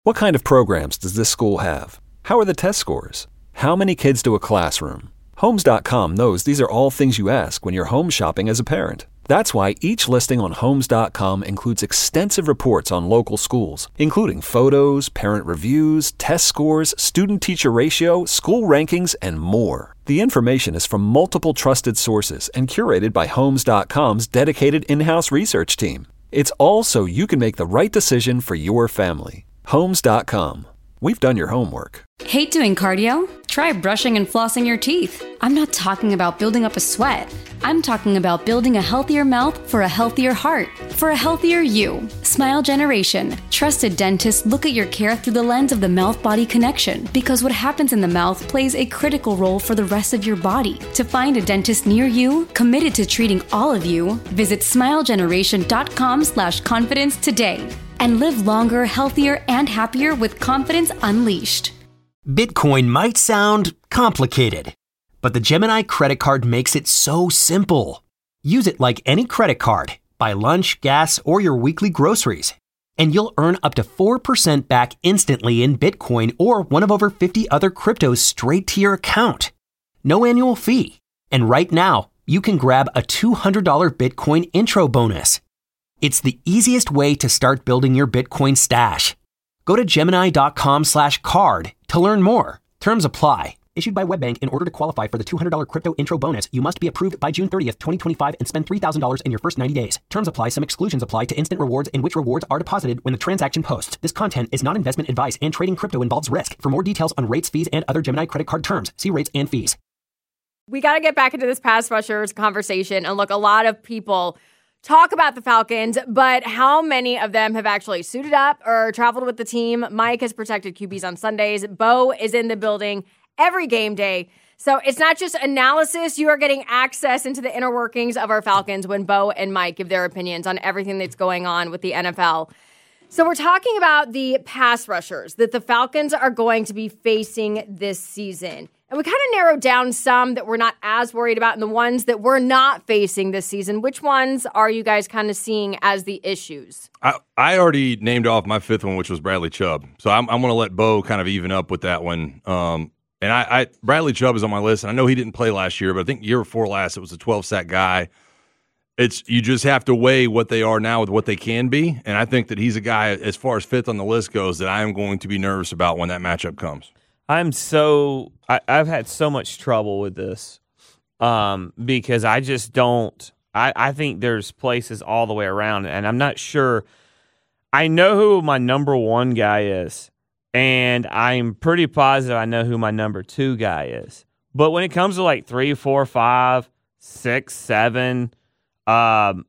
What kind of programs does this school have? How are the test scores? How many kids to a classroom? Homes.com knows these are all things you ask when you're home shopping as a parent. That's why each listing on Homes.com includes extensive reports on local schools, including photos, parent reviews, test scores, student-teacher ratio, school rankings, and more. The information is from multiple trusted sources and curated by Homes.com's dedicated in-house research team. It's all so you can make the right decision for your family. Homes.com. We've done your homework. Hate doing cardio? Try brushing and flossing your teeth. I'm not talking about building up a sweat. I'm talking about building a healthier mouth for a healthier heart, for a healthier you. Smile Generation. Trusted dentists look at your care through the lens of the mouth-body connection, because what happens in the mouth plays a critical role for the rest of your body. To find a dentist near you, committed to treating all of you, visit smilegeneration.com/confidence today. And live longer, healthier, and happier with confidence unleashed. Bitcoin might sound complicated, but the Gemini credit card makes it so simple. Use it like any credit card. Buy lunch, gas, or your weekly groceries. And you'll earn up to 4% back instantly in Bitcoin or one of over 50 other cryptos straight to your account. No annual fee. And right now, you can grab a $200 Bitcoin intro bonus. It's the easiest way to start building your Bitcoin stash. Go to Gemini.com/card to learn more. Terms apply. Issued by WebBank. In order to qualify for the $200 crypto intro bonus, you must be approved by June 30th, 2025 and spend $3,000 in your first 90 days. Terms apply. Some exclusions apply to instant rewards in which rewards are deposited when the transaction posts. This content is not investment advice and trading crypto involves risk. For more details on rates, fees, and other Gemini credit card terms, see rates and fees. We got to get back into this pass rushers conversation. And look, a lot of people talk about the Falcons, but how many of them have actually suited up or traveled with the team? Mike has protected QBs on Sundays. Bo is in the building every game day. So it's not just analysis. You are getting access into the inner workings of our Falcons when Bo and Mike give their opinions on everything that's going on with the NFL. So we're talking about the pass rushers that the Falcons are going to be facing this season. And we kind of narrowed down some that we're not as worried about and the ones that we're not facing this season. Which ones are you guys kind of seeing as the issues? I already named off my fifth one, which was Bradley Chubb. So I'm going to let Bo kind of even up with that one. And Bradley Chubb is on my list. And I know he didn't play last year, but I think year before last, it was a 12-sack guy. You just have to weigh what they are now with what they can be. And I think that he's a guy, as far as fifth on the list goes, that I am going to be nervous about when that matchup comes. I've had so much trouble with this because I just don't. I think there's places all the way around, and I'm not sure. I know who my number one guy is, and I'm pretty positive I know who my number two guy is. But when it comes to like 3, 4, 5, 6, 7, I'm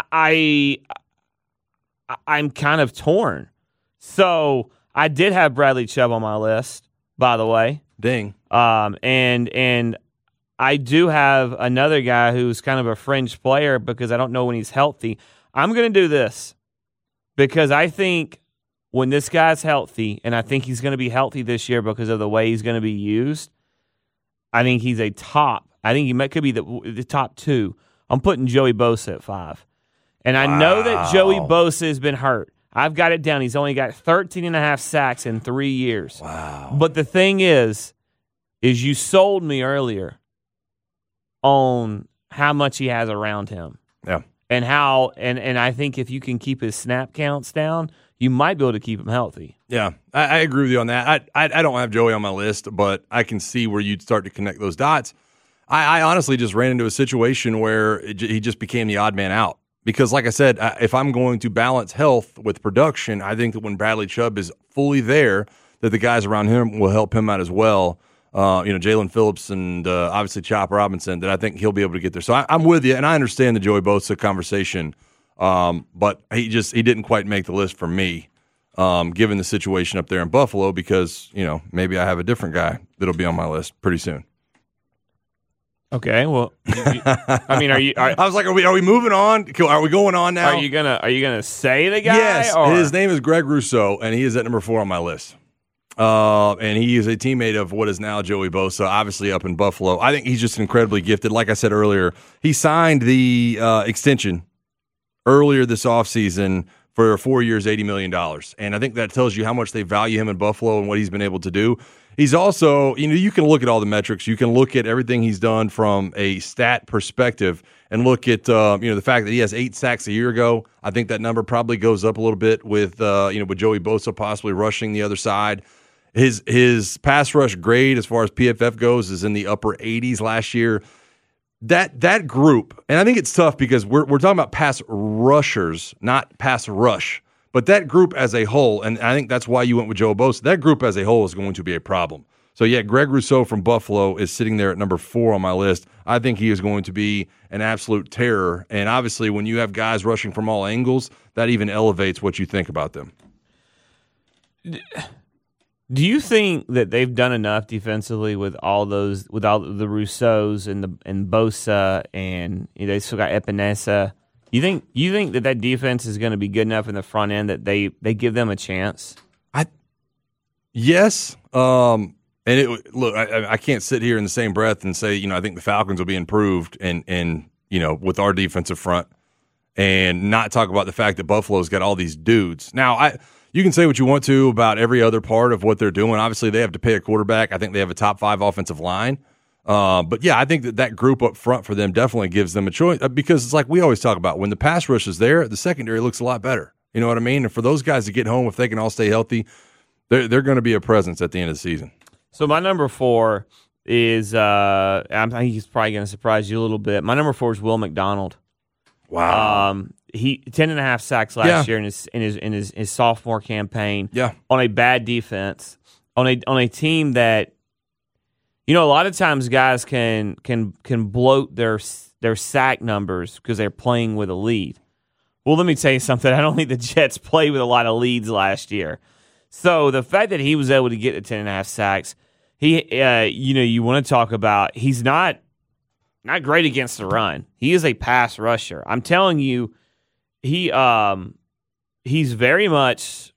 kind of torn. So I did have Bradley Chubb on my list, by the way. Ding. And I do have another guy who's kind of a fringe player because I don't know when he's healthy. I'm going to do this because I think when this guy's healthy, and I think he's going to be healthy this year because of the way he's going to be used, I think he's a top. I think he could be the top 2. I'm putting Joey Bosa at 5. And I know that Joey Bosa has been hurt. I've got it down. He's only got 13.5 sacks in 3 years. Wow. But the thing is you sold me earlier on how much he has around him. Yeah. And how and I think if you can keep his snap counts down, you might be able to keep him healthy. Yeah, I agree with you on that. I don't have Joey on my list, but I can see where you'd start to connect those dots. I honestly just ran into a situation where he just became the odd man out. Because, like I said, if I'm going to balance health with production, I think that when Bradley Chubb is fully there, that the guys around him will help him out as well. Jalen Phillips and obviously Chop Robinson, that I think he'll be able to get there. So I'm with you, and I understand the Joey Bosa conversation, but he didn't quite make the list for me, given the situation up there in Buffalo, because maybe I have a different guy that'll be on my list pretty soon. Okay, well, I mean, I was like, are we moving on? Are we going on now? Are you gonna say the guy? Yes, his name is Greg Rousseau, and he is at number 4 on my list. And he is a teammate of what is now Joey Bosa, obviously up in Buffalo. I think he's just incredibly gifted. Like I said earlier, he signed the extension earlier this offseason for 4 years, $80 million. And I think that tells you how much they value him in Buffalo and what he's been able to do. He's also, you can look at all the metrics. You can look at everything he's done from a stat perspective and look at, the fact that he has 8 sacks a year ago. I think that number probably goes up a little bit with Joey Bosa possibly rushing the other side. His pass rush grade as far as PFF goes is in the upper 80s last year. That group, and I think it's tough because we're talking about pass rushers, not pass rush. But that group as a whole, and I think that's why you went with Joe Bosa, that group as a whole is going to be a problem. So, yeah, Greg Rousseau from Buffalo is sitting there at number 4 on my list. I think he is going to be an absolute terror. And obviously, when you have guys rushing from all angles, that even elevates what you think about them. Do you think that they've done enough defensively with all the Rousseaus and Bosa, and they still got Epinesa? You think that defense is going to be good enough in the front end that they give them a chance? Yes. And I can't sit here in the same breath and say, I think the Falcons will be improved and with our defensive front and not talk about the fact that Buffalo's got all these dudes. Now, you can say what you want to about every other part of what they're doing. Obviously, they have to pay a quarterback. I think they have a top 5 offensive line. But yeah, I think that group up front for them definitely gives them a choice because it's like we always talk about when the pass rush is there, the secondary looks a lot better. You know what I mean? And for those guys to get home, if they can all stay healthy, they're going to be a presence at the end of the season. So my number 4 is I think he's probably going to surprise you a little bit. My number 4 is Will McDonald. Wow. He 10.5 sacks last year in his sophomore campaign. Yeah. On a bad defense, on a team that. A lot of times guys can bloat their sack numbers because they're playing with a lead. Well, let me tell you something. I don't think the Jets played with a lot of leads last year. So the fact that he was able to get to 10.5 sacks, you want to talk about he's not great against the run. He is a pass rusher. I'm telling you, he's very much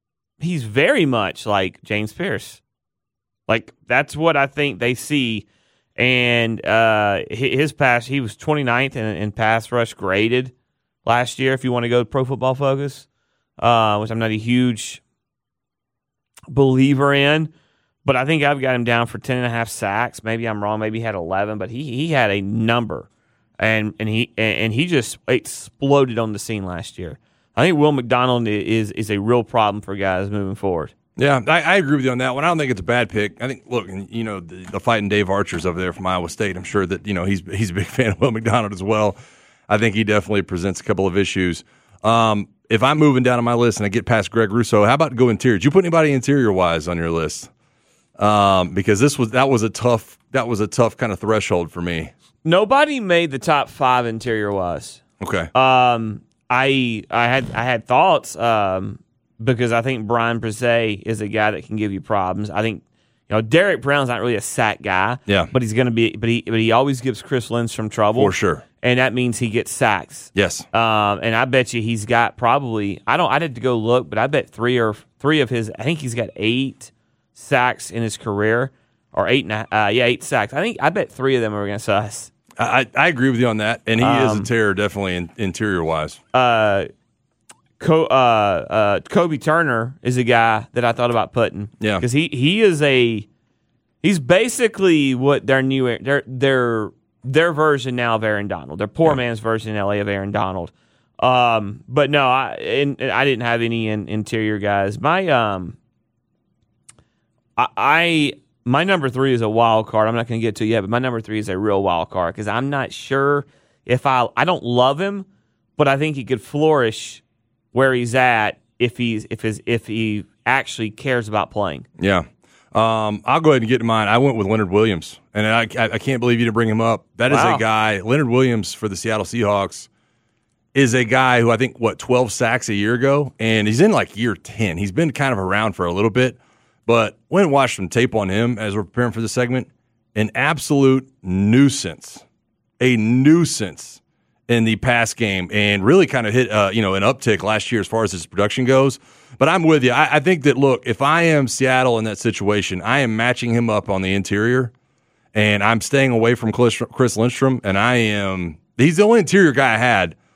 like James Pierce. Like, that's what I think they see. And his pass, he was 29th in pass rush graded last year, if you want to go to Pro Football Focus, which I'm not a huge believer in. But I think I've got him down for 10.5 sacks. Maybe I'm wrong. Maybe he had 11. But he had a number. And he just exploded on the scene last year. I think Will McDonald is a real problem for guys moving forward. Yeah, I agree with you on that one. I don't think it's a bad pick. I think, look, the fighting Dave Archer's over there from Iowa State. I'm sure that, he's a big fan of Will McDonald as well. I think he definitely presents a couple of issues. If I'm moving down on my list and I get past Greg Rousseau, how about go interior? Did you put anybody interior-wise on your list? Because that was a tough kind of threshold for me. Nobody made the top 5 interior-wise. Okay. I had thoughts. Because I think Brian Brzee is a guy that can give you problems. I think, Derek Brown's not really a sack guy. Yeah. But he's going to be. But he always gives Chris Lindstrom trouble for sure, and that means he gets sacks. Yes. And I bet you he's got probably. I had to go look, but I bet three of his. I think he's got 8 sacks in his career, or 8 sacks. I bet 3 of them are against us. I agree with you on that, and he is a terror definitely interior wise. Kobe Turner is a guy that I thought about putting. Yeah, because he's basically what their version now of Aaron Donald. Their poor man's version in LA of Aaron Donald. But no, I didn't have any interior guys. My my number 3 is a wild card. I'm not going to get to it yet, but my number 3 is a real wild card because I'm not sure if I don't love him, but I think he could flourish where he's at if he actually cares about playing. Yeah. I'll go ahead and get to mine. I went with Leonard Williams, and I can't believe you didn't bring him up. That is a guy, Leonard Williams for the Seattle Seahawks, is a guy who I think, 12 sacks a year ago, and he's in year 10. He's been kind of around for a little bit, but went and watched some tape on him as we're preparing for this segment. An absolute nuisance. A nuisance in the pass game, and really kind of hit an uptick last year as far as his production goes. But I'm with you. I think that, look, if I am Seattle in that situation, I am matching him up on the interior, and I'm staying away from Chris Lindstrom, and he's the only interior guy I had,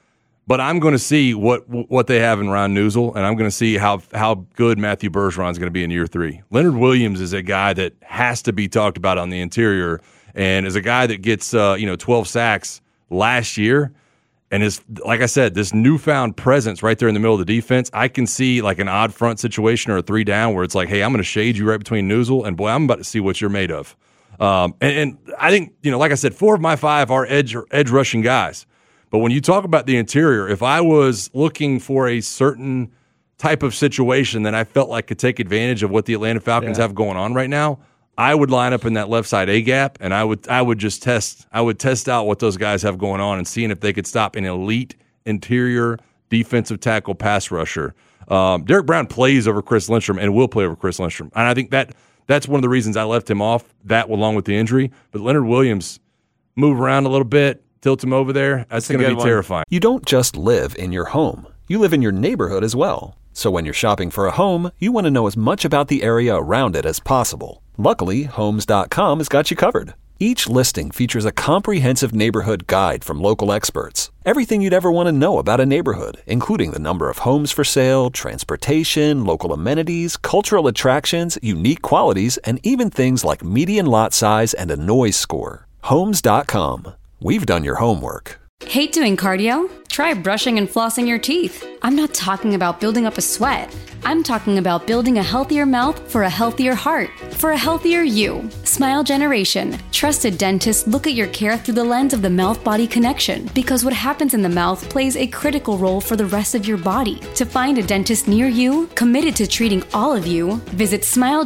But I'm going to see what they have in Ron Newsel, and I'm going to see how good Matthew Bergeron is going to be in year 3. Leonard Williams is a guy that has to be talked about on the interior, and is a guy that gets 12 sacks last year, and is, like I said, this newfound presence right there in the middle of the defense. I can see like an odd front situation or a 3 down where it's like, hey, I'm going to shade you right between Newsel, and boy, I'm about to see what you're made of. And I think, like I said, 4 of my 5 are edge rushing guys. But when you talk about the interior, if I was looking for a certain type of situation that I felt like could take advantage of what the Atlanta Falcons have going on right now, I would line up in that left side A gap, and I would just test out what those guys have going on and seeing if they could stop an elite interior defensive tackle pass rusher. Derek Brown plays over Chris Lindstrom and will play over Chris Lindstrom, and I think that's one of the reasons I left him off, that along with the injury. But Leonard Williams, move around a little bit, tilt him over there. That's going to be terrifying. You don't just live in your home. You live in your neighborhood as well. So when you're shopping for a home, you want to know as much about the area around it as possible. Luckily, Homes.com has got you covered. Each listing features a comprehensive neighborhood guide from local experts. Everything you'd ever want to know about a neighborhood, including the number of homes for sale, transportation, local amenities, cultural attractions, unique qualities, and even things like median lot size and a noise score. Homes.com. We've done your homework. Hate doing cardio? Try brushing and flossing your teeth. I'm not talking about building up a sweat. I'm talking about building a healthier mouth for a healthier heart, for a healthier you. Smile Generation. Trusted dentists look at your care through the lens of the mouth-body connection, because what happens in the mouth plays a critical role for the rest of your body. To find a dentist near you, committed to treating all of you, visit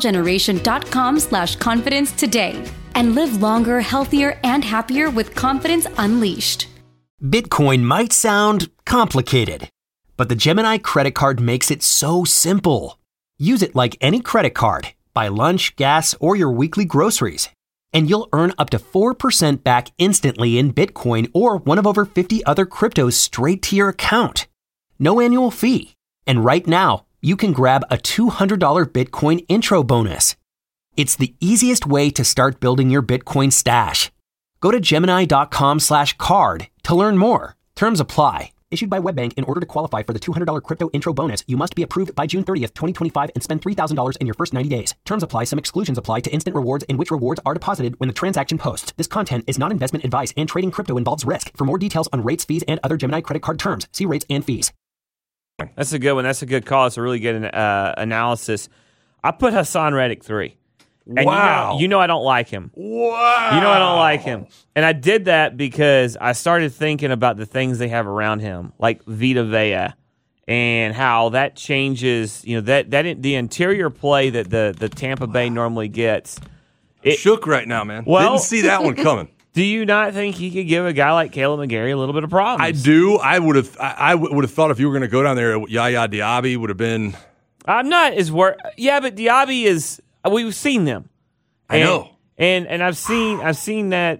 smilegeneration.com/confidence today and live longer, healthier, and happier with confidence unleashed. Bitcoin might sound complicated, but the Gemini credit card makes it so simple. Use it like any credit card. Buy lunch, gas, or your weekly groceries, and you'll earn up to 4% back instantly in Bitcoin or one of over 50 other cryptos straight to your account. No annual fee. And right now, you can grab a $200 Bitcoin intro bonus. It's the easiest way to start building your Bitcoin stash. Go to Gemini.com/card to learn more. Terms apply. Issued by WebBank. In order to qualify for the $200 crypto intro bonus, you must be approved by June 30th, 2025 and spend $3,000 in your first 90 days. Terms apply. Some exclusions apply to instant rewards, in which rewards are deposited when the transaction posts. This content is not investment advice, and trading crypto involves risk. For more details on rates, fees, and other Gemini credit card terms, see rates and fees. That's a good one. That's a good call. It's a really good analysis. I put Hassan Reddick 3. And wow. You know I don't like him. Wow. You know I don't like him. And I did that because I started thinking about the things they have around him, like Vita Vea, and how that changes, that the interior play that the Tampa Bay normally gets. It shook right now, man. Well, didn't see that one coming. Do you not think he could give a guy like Caleb McGarry a little bit of problems? I do. I would have thought if you were going to go down there, Yaya Diaby would have been. I'm not as worried. Yeah, but Diaby is. We've seen them. I know. And I've seen that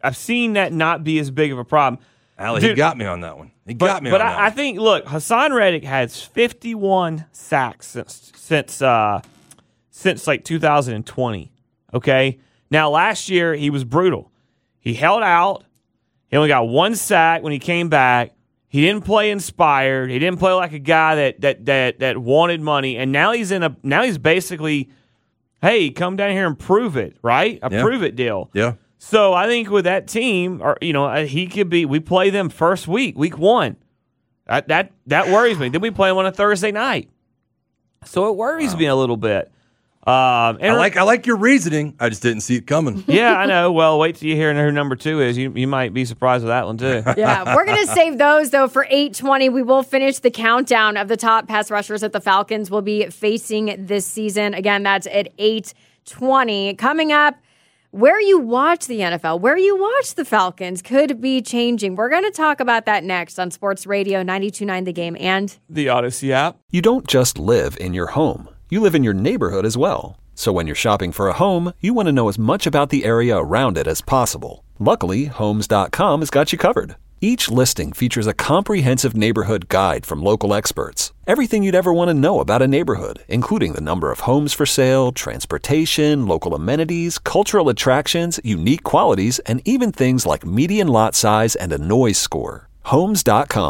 not be as big of a problem. Allie, he got me on that one. But I think, look, Hassan Reddick has 51 sacks since like 2020. Okay? Now last year he was brutal. He held out. He only got 1 sack when he came back. He didn't play inspired. He didn't play like a guy that wanted money. And now he's basically, hey, come down here and prove it, right? Prove it deal. Yeah. So I think with that team, he could be. We play them first week 1. That worries me. Then we play them on a Thursday night, so it worries me a little bit. I like your reasoning. I just didn't see it coming. Yeah, I know. Well, wait till you hear who number 2 is. You might be surprised with that one too. Yeah, we're going to save those though for 8:20. We will finish the countdown of the top pass rushers that the Falcons will be facing this season. Again, that's at 8:20. Coming up, where you watch the NFL, where you watch the Falcons could be changing. We're going to talk about that next on Sports Radio 92.9 The Game and the Odyssey app. You don't just live in your home. You live in your neighborhood as well. So when you're shopping for a home, you want to know as much about the area around it as possible. Luckily, Homes.com has got you covered. Each listing features a comprehensive neighborhood guide from local experts. Everything you'd ever want to know about a neighborhood, including the number of homes for sale, transportation, local amenities, cultural attractions, unique qualities, and even things like median lot size and a noise score. Homes.com.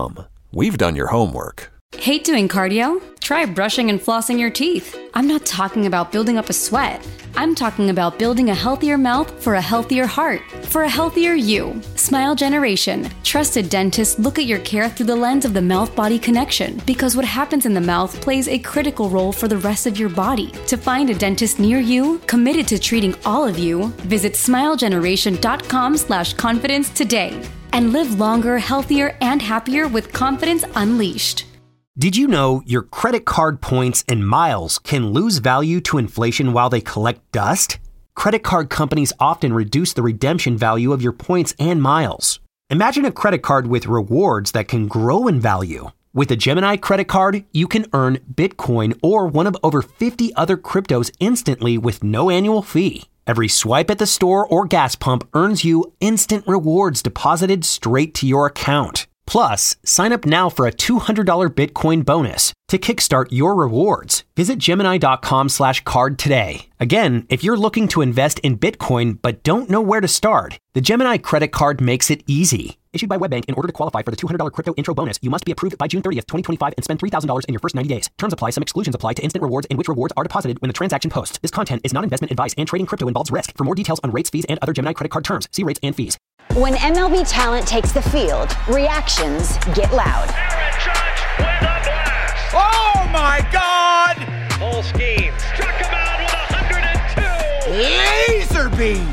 we've done your homework. Hate doing cardio? Try brushing and flossing your teeth. I'm not talking about building up a sweat. I'm talking about building a healthier mouth for a healthier heart, for a healthier you. Smile Generation. Trusted dentists look at your care through the lens of the mouth-body connection, because what happens in the mouth plays a critical role for the rest of your body. To find a dentist near you, committed to treating all of you, visit smilegeneration.com/confidence today. And live longer, healthier, and happier with confidence unleashed. Did you know your credit card points and miles can lose value to inflation while they collect dust? Credit card companies often reduce the redemption value of your points and miles. Imagine a credit card with rewards that can grow in value. With a Gemini credit card, you can earn Bitcoin or one of over 50 other cryptos instantly with no annual fee. Every swipe at the store or gas pump earns you instant rewards deposited straight to your account. Plus, sign up now for a $200 Bitcoin bonus to kickstart your rewards. Visit Gemini.com/card today. Again, if you're looking to invest in Bitcoin but don't know where to start, the Gemini credit card makes it easy. Issued by WebBank, in order to qualify for the $200 crypto intro bonus, you must be approved by June 30th, 2025 and spend $3,000 in your first 90 days. Terms apply. Some exclusions apply to instant rewards in which rewards are deposited when the transaction posts. This content is not investment advice and trading crypto involves risk. For more details on rates, fees, and other Gemini credit card terms, see rates and fees. When MLB talent takes the field, reactions get loud. Aaron Judge with a blast. Oh my God! Full scheme. Struck him out with 102. Laser beam.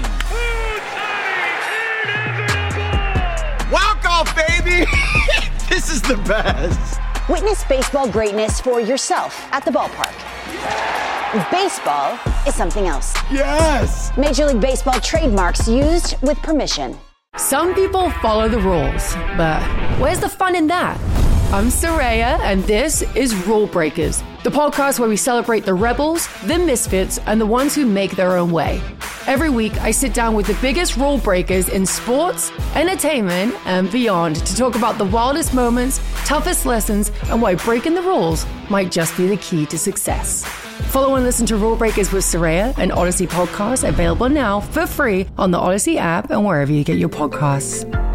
Walk off, baby! This is the best. Witness baseball greatness for yourself at the ballpark. Baseball is something else. Yes! Major League Baseball trademarks used with permission. Some people follow the rules, but where's the fun in that? I'm Soraya, and this is Rule Breakers, the podcast where we celebrate the rebels, the misfits, and the ones who make their own way. Every week, I sit down with the biggest rule breakers in sports, entertainment, and beyond to talk about the wildest moments, toughest lessons, and why breaking the rules might just be the key to success. Follow and listen to Rule Breakers with Soraya, an Odyssey podcast available now for free on the Odyssey app and wherever you get your podcasts.